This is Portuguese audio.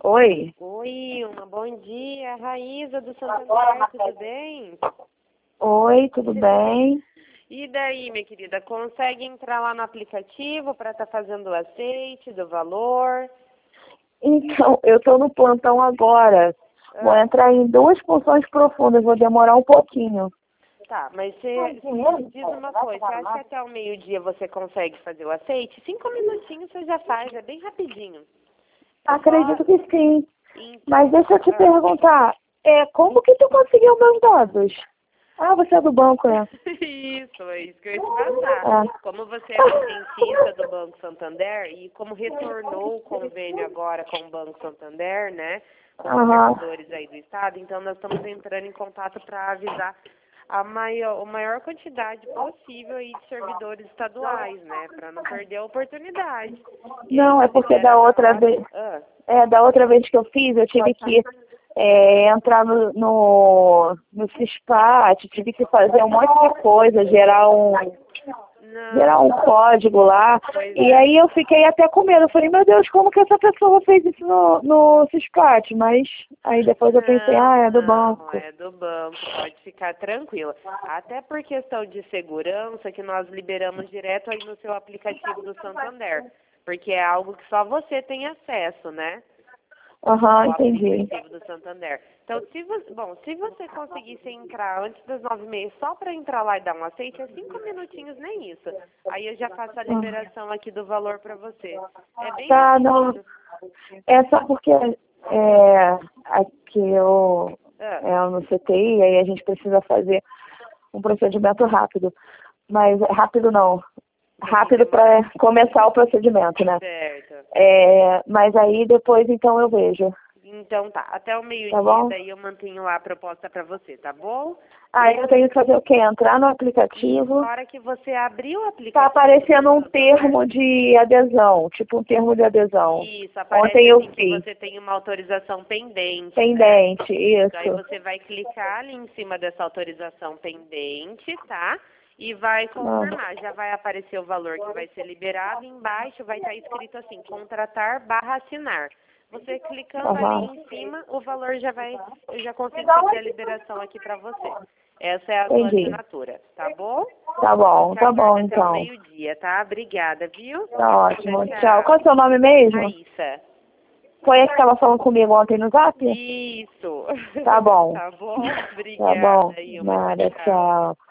Oi. Oi, bom dia. Raíza do Santander, tudo bem? Oi, tudo bem? E daí, minha querida, consegue entrar lá no aplicativo para estar fazendo o aceite do valor? Então, eu estou no plantão agora. Vou entrar em 2 funções profundas, vou demorar um pouquinho. Tá, mas você diz uma coisa, você acha que até o meio-dia você consegue fazer o aceite? 5 minutinhos você já faz, é bem rapidinho. Acredito que sim. Então, Mas deixa eu te perguntar, como que tu conseguiu meus dados? Ah, você é do banco, né? Isso, é isso que eu ia te passar. Como você é dentista do Banco Santander e como retornou o convênio agora com o Banco Santander, né, com os servidores aí do Estado, então nós estamos entrando em contato para avisar a maior quantidade possível aí de servidores estaduais, né, para não perder a oportunidade. Não, é porque da outra vez, da outra vez que eu fiz, eu tive que entrar no CISPAT, tive que fazer um monte de coisa, gerar um código lá. E aí eu fiquei até com medo. Eu falei, meu Deus, como que essa pessoa fez isso no CISPAT? Mas aí depois eu pensei, é do banco. Não, é do banco, pode ficar tranquila. Até por questão de segurança que nós liberamos direto aí no seu aplicativo do Santander. Porque é algo que só você tem acesso, né? Entendi. Aplicativo do Santander. Então, se você conseguisse entrar antes das 9h30 só para entrar lá e dar um aceite, é 5 minutinhos, nem isso. Aí eu já faço a liberação aqui do valor para você. É bem não. É só porque aqui eu no CTI, aí a gente precisa fazer um procedimento rápido. Mas rápido não. Rápido para começar o procedimento, né? Certo. Mas aí depois, então, eu vejo. Então tá, até o meio-dia, daí eu mantenho lá a proposta para você, tá bom? Aí eu tenho que fazer o quê? Entrar no aplicativo. Na hora que você abrir o aplicativo... Tá aparecendo um termo de adesão, tipo um termo de adesão. Isso, aparece Ontem eu assim que você tem uma autorização pendente. Pendente, isso. Aí você vai clicar ali em cima dessa autorização pendente, tá? E vai confirmar, já vai aparecer o valor que vai ser liberado, e embaixo vai estar escrito assim, contratar/assinar. Você clicando ali em cima, o valor eu já consigo fazer a liberação aqui para você. Essa é a sua assinatura, tá bom? Tá bom Até então. o meio-dia, tá? Obrigada, viu? Tá ótimo, tchau. Qual é o seu nome mesmo? Raíssa. Foi a que estava falando comigo ontem no Zap? Isso. Tá bom. Tá bom? Obrigada. Tá bom. Nada, tchau.